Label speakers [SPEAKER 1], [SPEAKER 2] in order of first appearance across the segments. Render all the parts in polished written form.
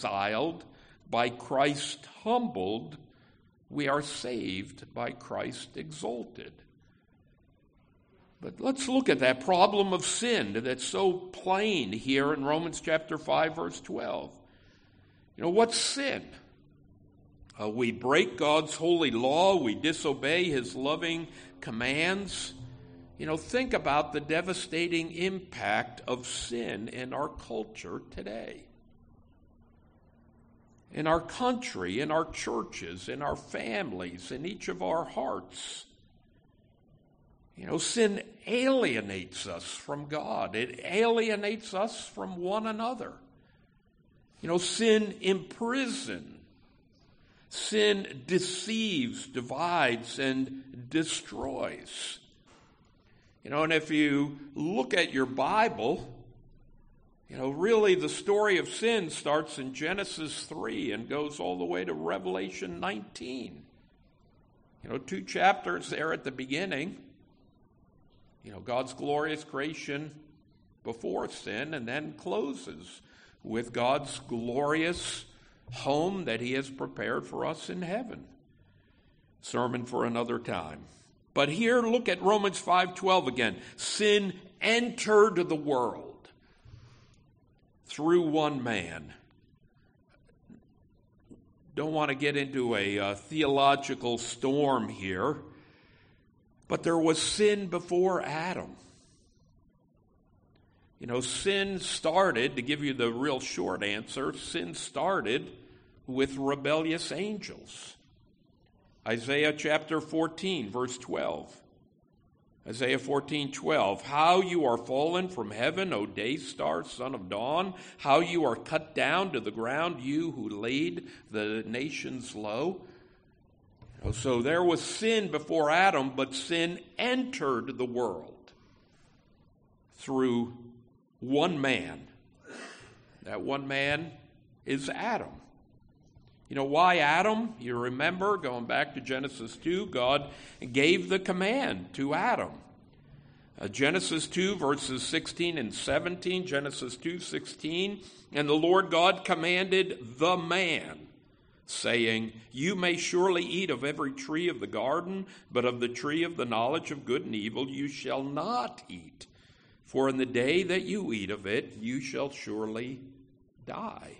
[SPEAKER 1] reconciled, by Christ humbled, we are saved by Christ exalted. But let's look at that problem of sin that's so plain here in Romans chapter 5, verse 12. What's sin? We break God's holy law. We disobey his loving commands. Think about the devastating impact of sin in our culture today. In our country, in our churches, in our families, in each of our hearts. Sin alienates us from God. It alienates us from one another. Sin imprisons. Sin deceives, divides, and destroys. And if you look at your Bible, really the story of sin starts in Genesis 3 and goes all the way to Revelation 19. 2 chapters there at the beginning. God's glorious creation before sin, and then closes with God's glorious home that he has prepared for us in heaven. Sermon for another time. But here, look at Romans 5:12 again. Sin entered the world through one man. Don't want to get into a theological storm here, but there was sin before Adam. Sin started, to give you the real short answer, sin started with rebellious angels. Isaiah chapter 14, verse 12. Isaiah 14:12. How you are fallen from heaven, O day star, son of dawn. How you are cut down to the ground, you who laid the nations low. So there was sin before Adam, but sin entered the world through one man. That one man is Adam. Why Adam? You remember, going back to Genesis 2, God gave the command to Adam. Genesis 2, verses 16 and 17, Genesis 2:16, and the Lord God commanded the man, saying, you may surely eat of every tree of the garden, but of the tree of the knowledge of good and evil you shall not eat. For in the day that you eat of it, you shall surely die.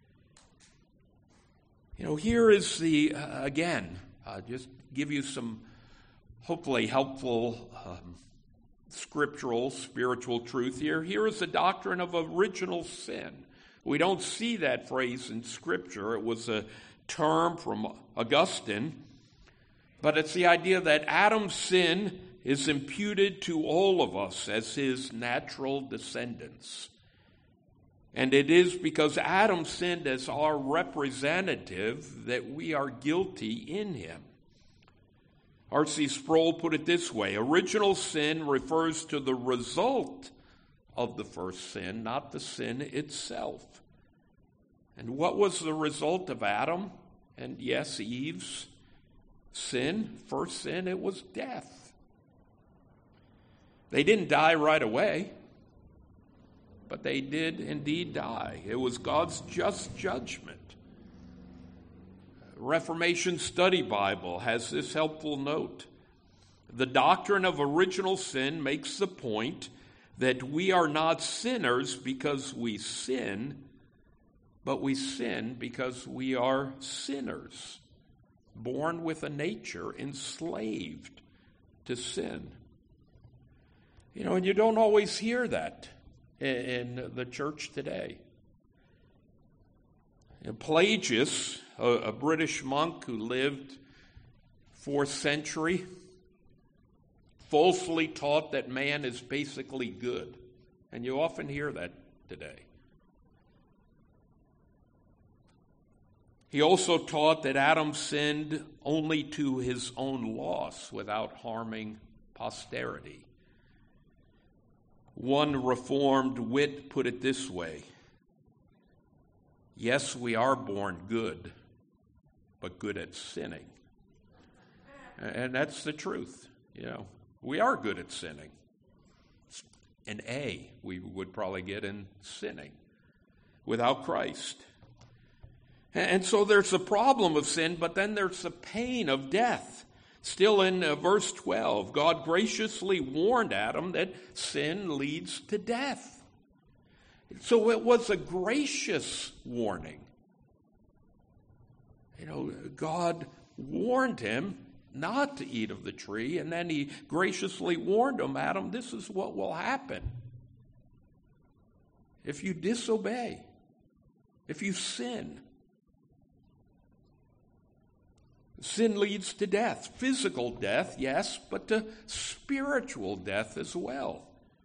[SPEAKER 1] Here is the, again, just give you some hopefully helpful scriptural, spiritual truth here. Here is the doctrine of original sin. We don't see that phrase in Scripture. It was a term from Augustine. But it's the idea that Adam's sin is imputed to all of us as his natural descendants. And it is because Adam sinned as our representative that we are guilty in him. R.C. Sproul put it this way: original sin refers to the result of the first sin, not the sin itself. And what was the result of Adam and, yes, Eve's sin? First sin, it was death. They didn't die right away, but they did indeed die. It was God's just judgment. Reformation Study Bible has this helpful note. The doctrine of original sin makes the point that we are not sinners because we sin, but we sin because we are sinners, born with a nature enslaved to sin. And you don't always hear that in the church today. Pelagius, a British monk who lived 4th century, falsely taught that man is basically good. And you often hear that today. He also taught that Adam sinned only to his own loss without harming posterity. One Reformed wit put it this way: yes, we are born good, but good at sinning. And that's the truth. We are good at sinning. An A we would probably get in sinning without Christ. And so there's the problem of sin, but then there's the pain of death. Still in verse 12, God graciously warned Adam that sin leads to death. So it was a gracious warning. God warned him not to eat of the tree, and then he graciously warned him, Adam, this is what will happen if you disobey, if you sin. Sin leads to death, physical death, yes, but to spiritual death as well.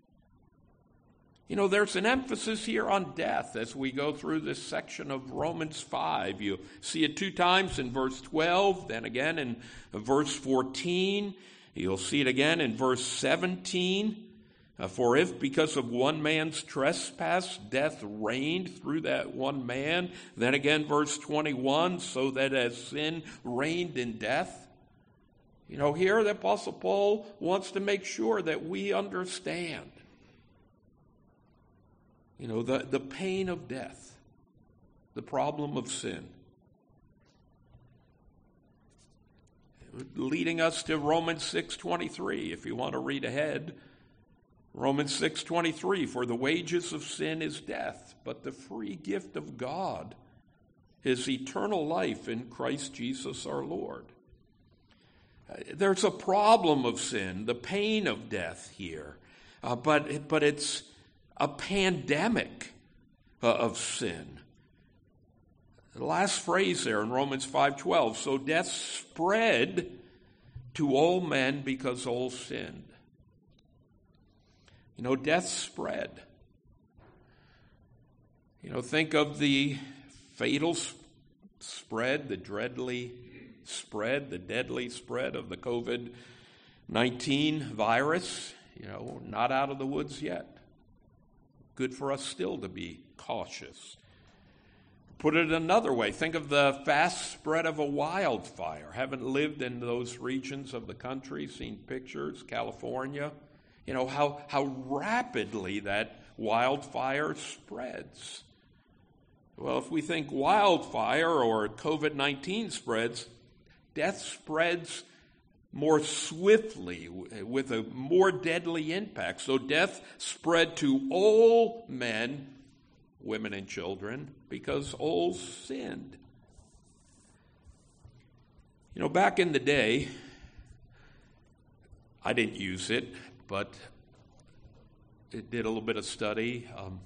[SPEAKER 1] There's an emphasis here on death as we go through this section of Romans 5. You see it 2 times in verse 12, then again in verse 14. You'll see it again in verse 17. For if because of one man's trespass death reigned through that one man, then again verse 21, so that as sin reigned in death. Here the Apostle Paul wants to make sure that we understand the pain of death, the problem of sin. Leading us to Romans 6:23, if you want to read ahead. Romans 6:23, for the wages of sin is death, but the free gift of God is eternal life in Christ Jesus our Lord. There's a problem of sin, the pain of death here, but it's a pandemic of sin. The last phrase there in Romans 5:12, so death spread to all men because all sinned. Death spread. Think of the fatal spread, the deadly spread of the COVID-19 virus. Not out of the woods yet. Good for us still to be cautious. Put it another way, think of the fast spread of a wildfire. Haven't lived in those regions of the country, seen pictures, California. How rapidly that wildfire spreads. Well, if we think wildfire or COVID-19 spreads, death spreads more swiftly with a more deadly impact. So death spread to all men, women, and children because all sinned. Back in the day, I didn't use it, but it did a little bit of study.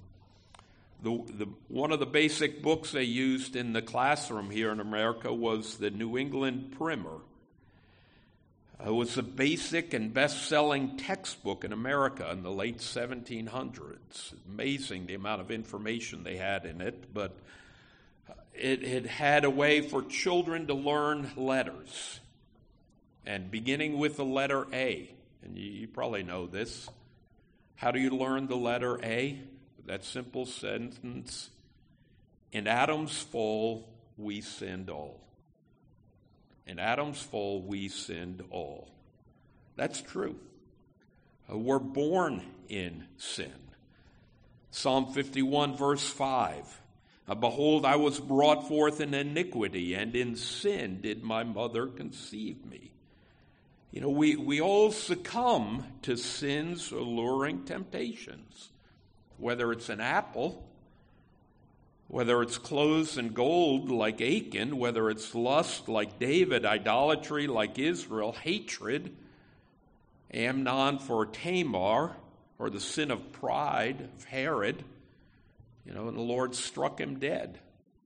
[SPEAKER 1] One of the basic books they used in the classroom here in America was the New England Primer. It was a basic and best-selling textbook in America in the late 1700s. Amazing the amount of information they had in it, but it had a way for children to learn letters. And beginning with the letter A, and you probably know this. How do you learn the letter A? That simple sentence, in Adam's fall, we sinned all. In Adam's fall, we sinned all. That's true. We're born in sin. Psalm 51, verse 5. Behold, I was brought forth in iniquity, and in sin did my mother conceive me. We all succumb to sin's alluring temptations. Whether it's an apple, whether it's clothes and gold like Achan, whether it's lust like David, idolatry like Israel, hatred, Amnon for Tamar, or the sin of pride of Herod, and the Lord struck him dead.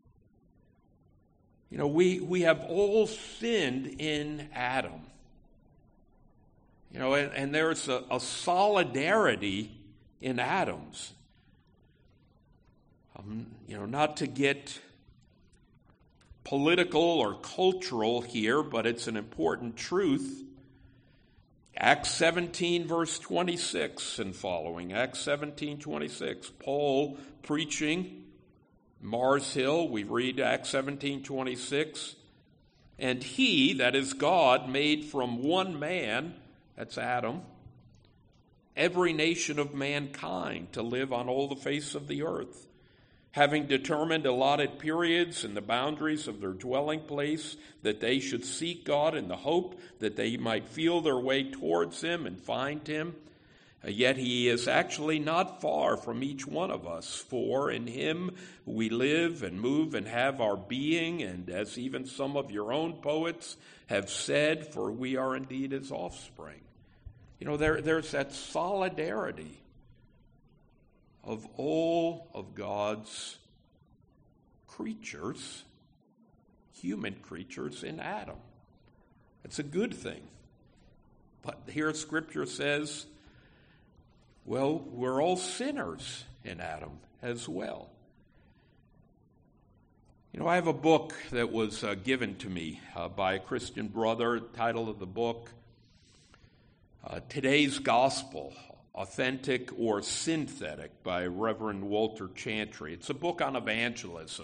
[SPEAKER 1] We have all sinned in Adam. And there's a solidarity in Adam's. Not to get political or cultural here, but it's an important truth. Acts 17, verse 26 and following. Acts 17:26. Paul preaching Mars Hill. We read Acts 17:26. And he, that is God, made from one man, that's Adam, every nation of mankind to live on all the face of the earth, having determined allotted periods and the boundaries of their dwelling place, that they should seek God in the hope that they might feel their way towards him and find him. Yet he is actually not far from each one of us, for in him we live and move and have our being, and as even some of your own poets have said, for we are indeed his offspring. There's that solidarity of all of God's creatures, human creatures, in Adam. It's a good thing. But here Scripture says, well, we're all sinners in Adam as well. I have a book that was given to me by a Christian brother. The title of the book, Today's Gospel, Authentic or Synthetic, by Reverend Walter Chantry. It's a book on evangelism.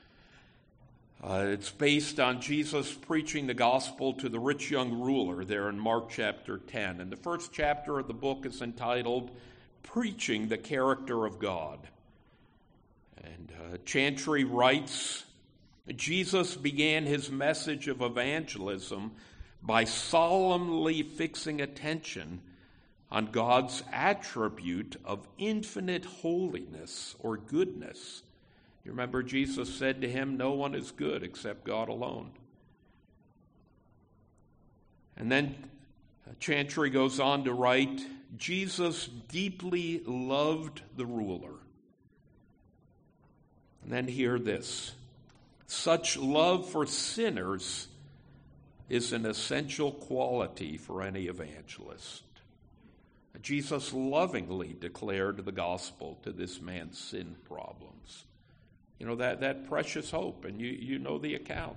[SPEAKER 1] It's based on Jesus preaching the gospel to the rich young ruler there in Mark chapter 10. And the first chapter of the book is entitled Preaching the Character of God. And Chantry writes, Jesus began his message of evangelism by solemnly fixing attention on God's attribute of infinite holiness or goodness. You remember Jesus said to him, no one is good except God alone. And then Chantry goes on to write, Jesus deeply loved the ruler. And then hear this, such love for sinners is an essential quality for any evangelist. Jesus lovingly declared the gospel to this man's sin problems. That precious hope, and you know the account.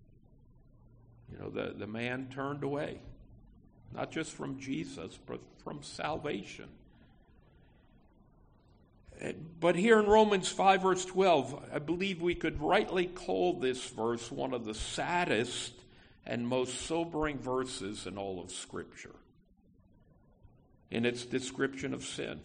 [SPEAKER 1] The man turned away, not just from Jesus, but from salvation. But here in Romans 5, verse 12, I believe we could rightly call this verse one of the saddest and most sobering verses in all of Scripture in its description of sin.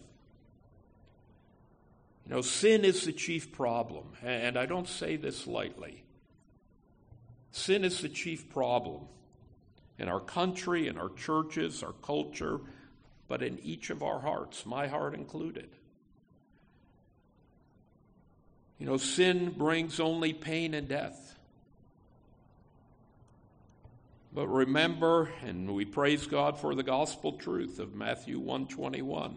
[SPEAKER 1] Sin is the chief problem, and I don't say this lightly. Sin is the chief problem in our country, in our churches, our culture, but in each of our hearts, my heart included. Sin brings only pain and death. But remember, and we praise God for the gospel truth of Matthew 1:21.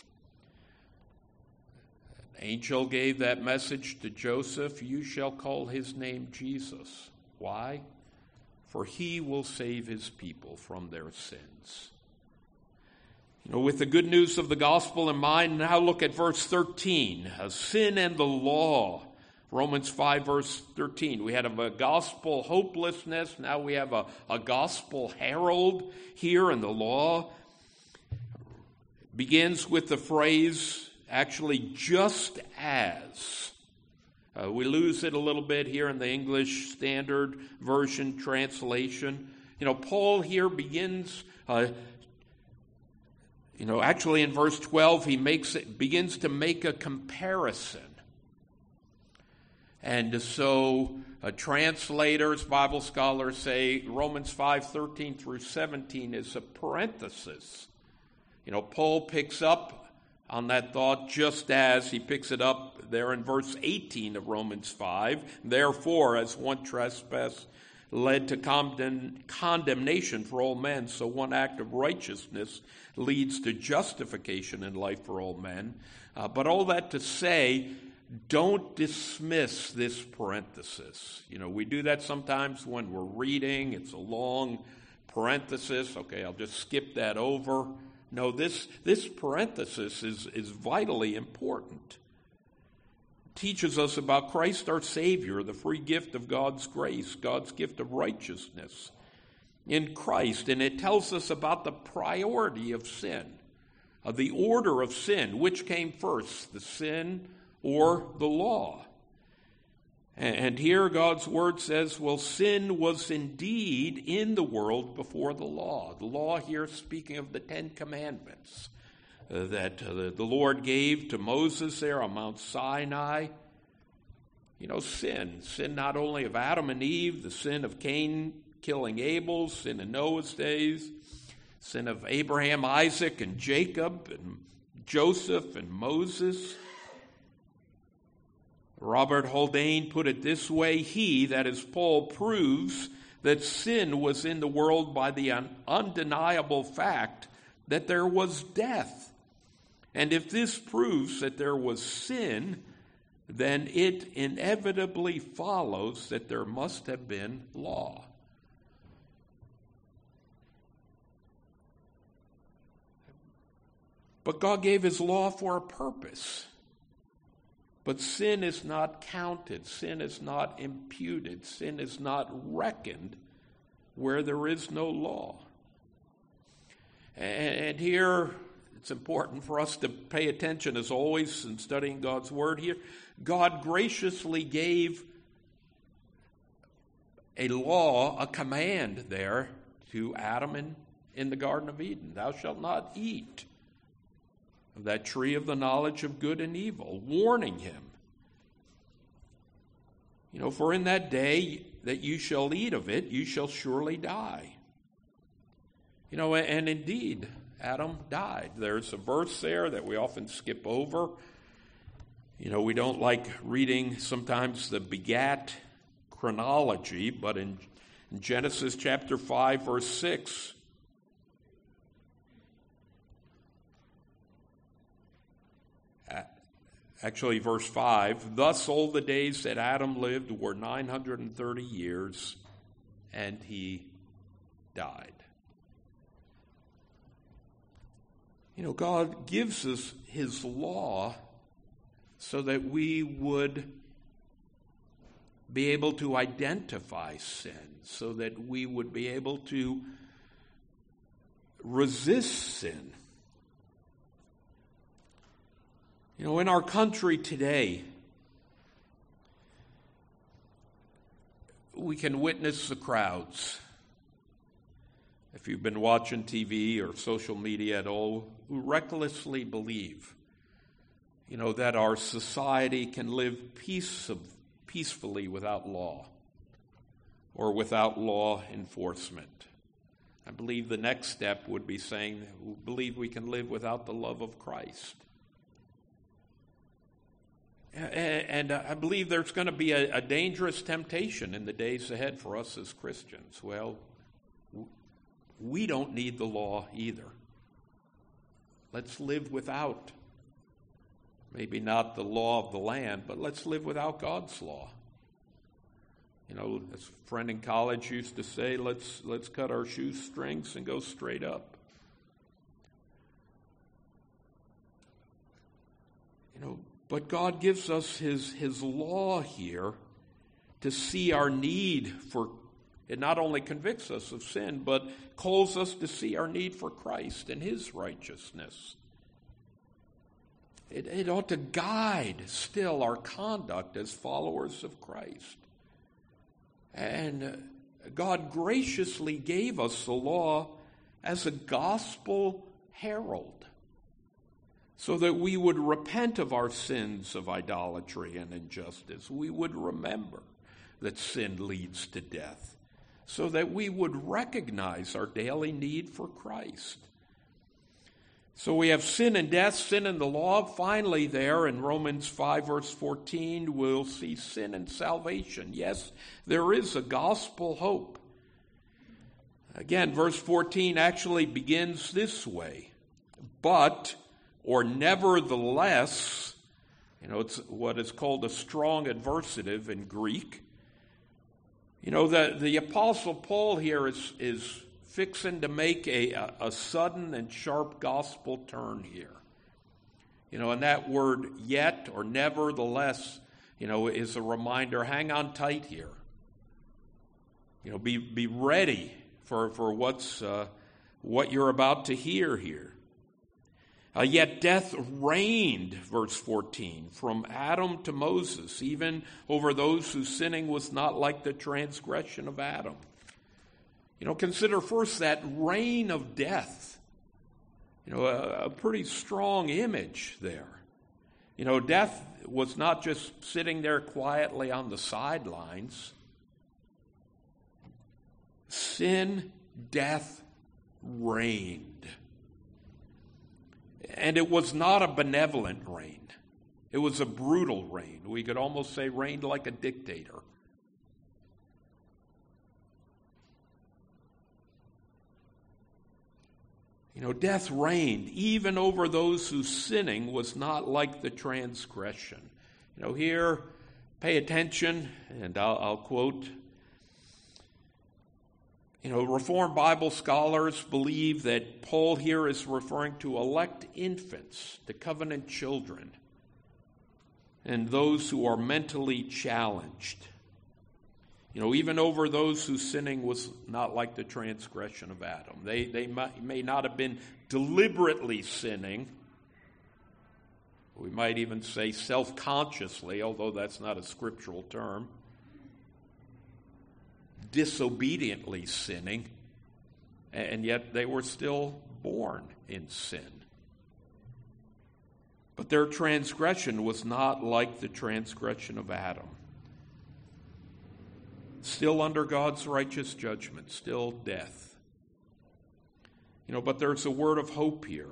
[SPEAKER 1] Angel gave that message to Joseph, you shall call his name Jesus. Why? For he will save his people from their sins. With the good news of the gospel in mind, now look at verse 13. Sin and the law. Romans 5, verse 13. We had a gospel hopelessness. Now we have a gospel herald here in the law. It begins with the phrase, actually, just as. We lose it a little bit here in the English Standard Version translation. Paul here begins, actually in verse 12, he begins to make a comparison. And so translators, Bible scholars say Romans 5:13 through 17 is a parenthesis. Paul picks up on that thought just as he picks it up there in verse 18 of Romans 5. Therefore, as one trespass led to condemnation for all men, so one act of righteousness leads to justification in life for all men. But all that to say, don't dismiss this parenthesis. We do that sometimes when we're reading. It's a long parenthesis. Okay, I'll just skip that over. No, this parenthesis is vitally important. It teaches us about Christ our Savior, the free gift of God's grace, God's gift of righteousness in Christ. And it tells us about the priority of sin, of the order of sin. Which came first, the sin or the law? And here God's word says, well, sin was indeed in the world before the law. The law here speaking of the Ten Commandments that the Lord gave to Moses there on Mount Sinai. Sin. Sin not only of Adam and Eve, the sin of Cain killing Abel, sin in Noah's days, sin of Abraham, Isaac, and Jacob, and Joseph, and Moses. Robert Haldane put it this way: he, that is Paul, proves that sin was in the world by the undeniable fact that there was death. And if this proves that there was sin, then it inevitably follows that there must have been law. But God gave his law for a purpose. But sin is not counted. Sin is not imputed. Sin is not reckoned where there is no law. And here, it's important for us to pay attention, as always, in studying God's Word here. God graciously gave a law, a command there to Adam in the Garden of Eden. Thou shalt not eat of that tree of the knowledge of good and evil, warning him. For in that day that you shall eat of it, you shall surely die. And indeed, Adam died. There's a verse there that we often skip over. We don't like reading sometimes the begat chronology, but in Genesis chapter 5, verse 6, actually verse 5, thus all the days that Adam lived were 930 years, and he died. God gives us his law so that we would be able to identify sin, so that we would be able to resist sin. In our country today, we can witness the crowds. If you've been watching TV or social media at all, who recklessly believe, that our society can live peacefully without law or without law enforcement. I believe the next step would be saying that we believe we can live without the love of Christ. And I believe there's going to be a dangerous temptation in the days ahead for us as Christians. Well, we don't need the law either. Let's live without, maybe not the law of the land, but let's live without God's law. As a friend in college used to say, let's cut our shoestrings and go straight up. But God gives us his law here to see our need for, it not only convicts us of sin, but calls us to see our need for Christ and his righteousness. It ought to guide still our conduct as followers of Christ. And God graciously gave us the law as a gospel herald, so that we would repent of our sins of idolatry and injustice. We would remember that sin leads to death, so that we would recognize our daily need for Christ. So we have sin and death, sin and the law. Finally there in Romans 5 verse 14, we'll see sin and salvation. Yes, there is a gospel hope. Again, verse 14 actually begins this way. But, or nevertheless, it's what is called a strong adversative in Greek. The Apostle Paul here is fixing to make a sudden and sharp gospel turn here. And that word yet or nevertheless, is a reminder, hang on tight here. Be ready for what you're about to hear here. Yet death reigned, verse 14, from Adam to Moses, even over those whose sinning was not like the transgression of Adam. Consider first that reign of death. A pretty strong image there. Death was not just sitting there quietly on the sidelines. Sin, death reigned. And it was not a benevolent reign. It was a brutal reign. We could almost say reigned like a dictator. Death reigned even over those whose sinning was not like the transgression. Here, pay attention, and I'll quote. Reformed Bible scholars believe that Paul here is referring to elect infants, the covenant children, and those who are mentally challenged. Even over those whose sinning was not like the transgression of Adam. They may not have been deliberately sinning. We might even say self-consciously, although that's not a scriptural term. Disobediently sinning, and yet they were still born in sin. But their transgression was not like the transgression of Adam. Still under God's righteous judgment, still death. But there's a word of hope here.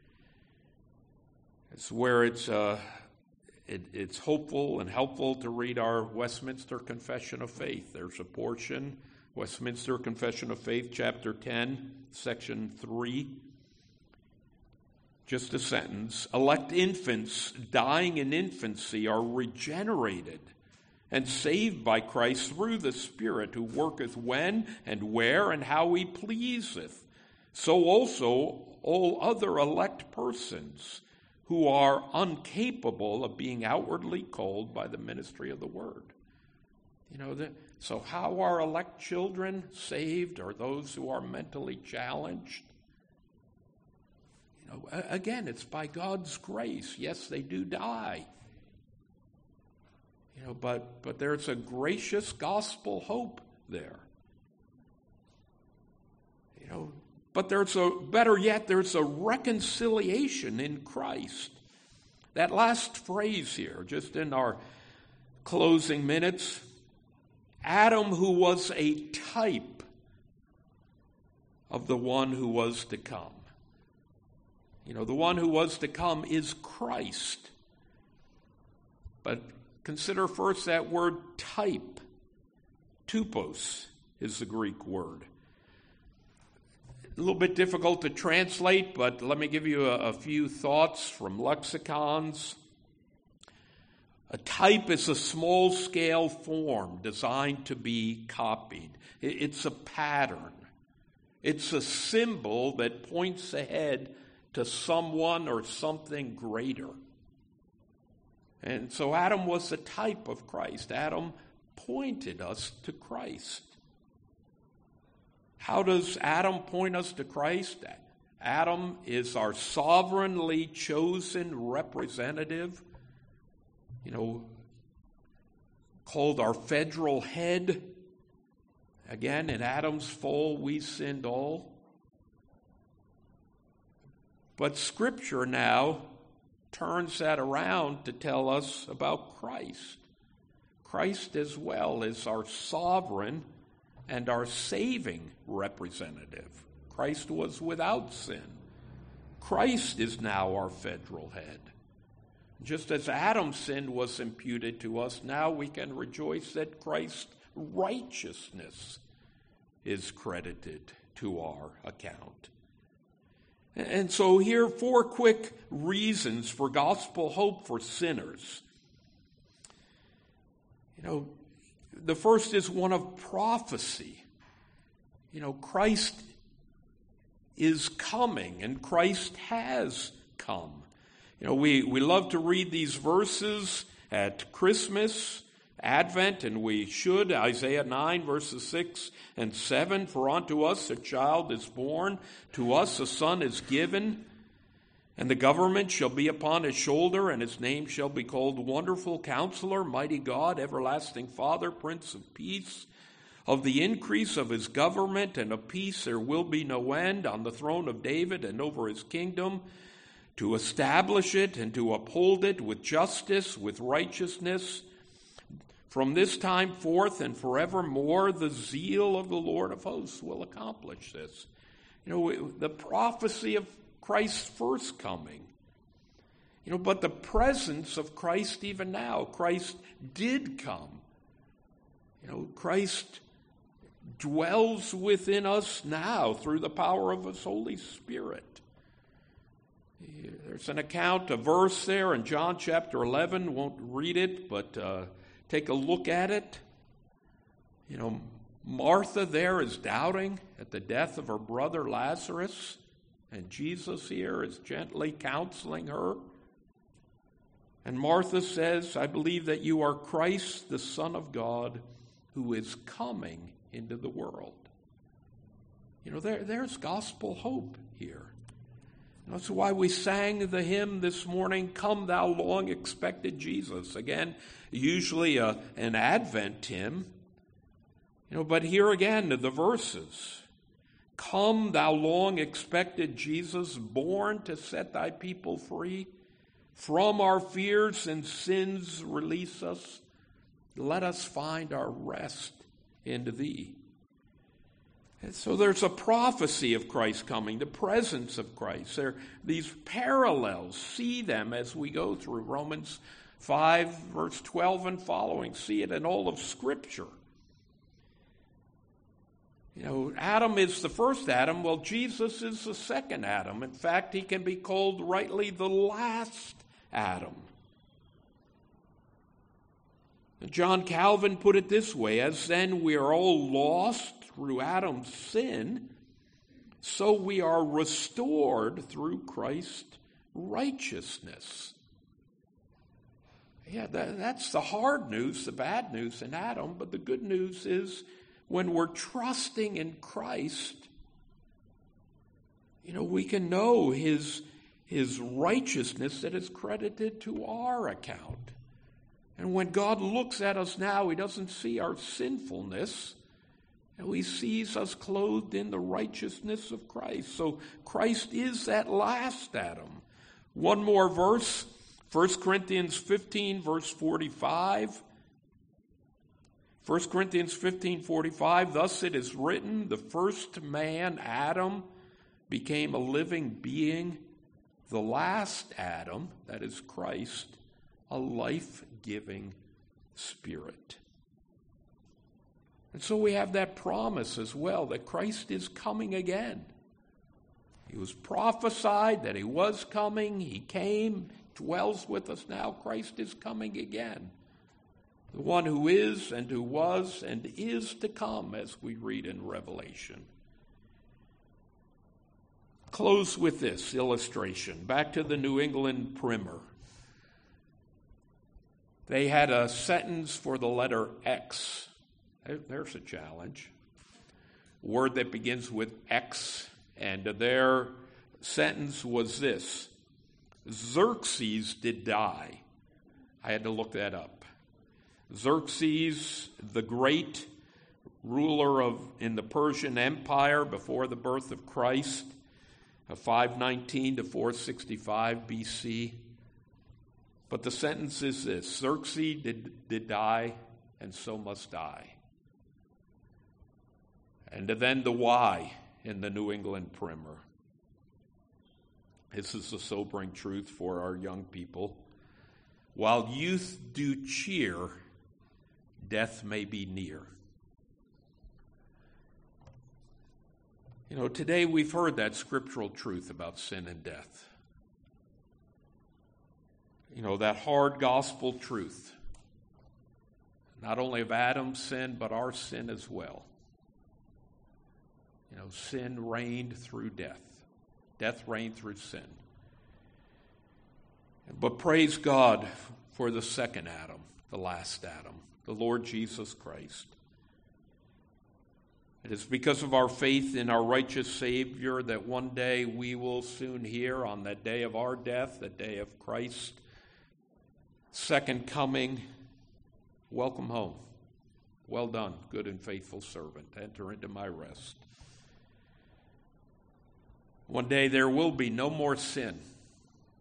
[SPEAKER 1] It's where it's hopeful and helpful to read our Westminster Confession of Faith. There's a portion, Westminster Confession of Faith, chapter 10, section 3. Just a sentence. Elect infants dying in infancy are regenerated and saved by Christ through the Spirit, who worketh when and where and how he pleaseth. So also all other elect persons who are incapable of being outwardly called by the ministry of the word. So how are elect children saved, or those who are mentally challenged? Again, it's by God's grace. Yes, they do die. But there's a gracious gospel hope there. But there's a reconciliation in Christ. That last phrase here, just in our closing minutes, Adam, who was a type of the one who was to come. The one who was to come is Christ. But consider first that word type. Tupos is the Greek word. A little bit difficult to translate, but let me give you a few thoughts from lexicons. A type is a small-scale form designed to be copied. It's a pattern. It's a symbol that points ahead to someone or something greater. And so Adam was a type of Christ. Adam pointed us to Christ. How does Adam point us to Christ? Adam is our sovereignly chosen representative, called our federal head. Again, in Adam's fall, we sinned all. But Scripture now turns that around to tell us about Christ. Christ as well is our sovereign and our saving representative. Christ was without sin. Christ is now our federal head. Just as Adam's sin was imputed to us, now we can rejoice that Christ's righteousness is credited to our account. And so here are 4 quick reasons for gospel hope for sinners. The first is one of prophecy. Christ is coming, and Christ has come. We love to read these verses at Christmas, Advent, and we should. Isaiah 9, verses 6 and 7, for unto us a child is born, to us a son is given, and the government shall be upon his shoulder, and his name shall be called Wonderful Counselor, Mighty God, Everlasting Father, Prince of Peace. Of the increase of his government and of peace there will be no end, on the throne of David and over his kingdom, to establish it and to uphold it with justice, with righteousness. From this time forth and forevermore, the zeal of the Lord of hosts will accomplish this. The prophecy of Christ's first coming. But the presence of Christ even now. Christ did come. Christ dwells within us now through the power of His Holy Spirit. There's an account, a verse there in John chapter 11. Won't read it, but take a look at it. Martha there is doubting at the death of her brother Lazarus, and Jesus here is gently counseling her. And Martha says, I believe that you are Christ, the Son of God, who is coming into the world. There's gospel hope here. That's why we sang the hymn this morning, Come Thou Long Expected Jesus. Again, usually an Advent hymn. But here again, the verses. Come Thou Long Expected Jesus, born to set Thy people free. From our fears and sins release us. Let us find our rest in Thee. And so there's a prophecy of Christ coming, the presence of Christ. There are these parallels. See them as we go through Romans 5, verse 12 and following. See it in all of Scripture. Adam is the first Adam. Well, Jesus is the second Adam. In fact, He can be called rightly the last Adam. John Calvin put it this way, as then we are all lost through Adam's sin, so we are restored through Christ's righteousness. Yeah, that's the hard news, the bad news in Adam, but the good news is when we're trusting in Christ, we can know His righteousness that is credited to our account. And when God looks at us now, He doesn't see our sinfulness. He sees us clothed in the righteousness of Christ. So Christ is that last Adam. One more verse, 1 Corinthians 15, verse 45. 1 Corinthians 15:45, thus it is written, the first man, Adam, became a living being. The last Adam, that is Christ, a life-giving spirit. And so we have that promise as well that Christ is coming again. He was prophesied that He was coming. He came, dwells with us now. Christ is coming again. The one who is and who was and is to come, as we read in Revelation. Close with this illustration. Back to the New England Primer. They had a sentence for the letter X. There's a challenge. A word that begins with X, and their sentence was this: Xerxes did die. I had to look that up. Xerxes, the great ruler in the Persian Empire before the birth of Christ, 519 to 465 BC. But the sentence is this: Xerxes did die, and so must I. And then the Y in the New England Primer. This is the sobering truth for our young people. While youth do cheer, death may be near. Today we've heard that scriptural truth about sin and death. That hard gospel truth. Not only of Adam's sin, but our sin as well. Sin reigned through death. Death reigned through sin. But praise God for the second Adam, the last Adam, the Lord Jesus Christ. It is because of our faith in our righteous Savior that one day we will soon hear, on that day of our death, the day of Christ's second coming, welcome home. Well done, good and faithful servant. Enter into my rest. One day there will be no more sin.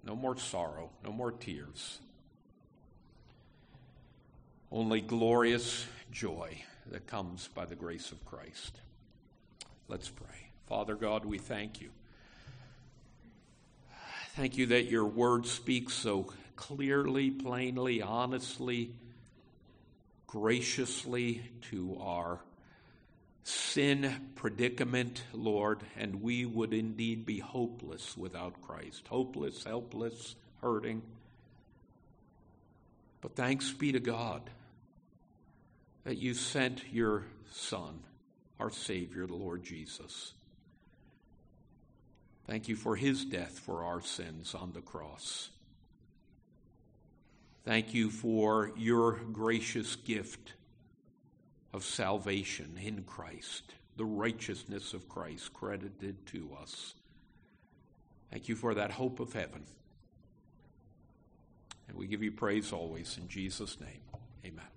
[SPEAKER 1] no more sorrow, no more tears. Only glorious joy that comes by the grace of Christ. Let's pray. Father God, we thank you. Thank you that your word speaks so clearly, plainly, honestly, graciously to our sin predicament, Lord, and we would indeed be hopeless without Christ. Hopeless, helpless, hurting. But thanks be to God that you sent your Son, our Savior, the Lord Jesus. Thank you for his death for our sins on the cross. Thank you for your gracious gift of salvation in Christ, the righteousness of Christ credited to us. Thank you for that hope of heaven. And we give you praise always in Jesus' name. Amen.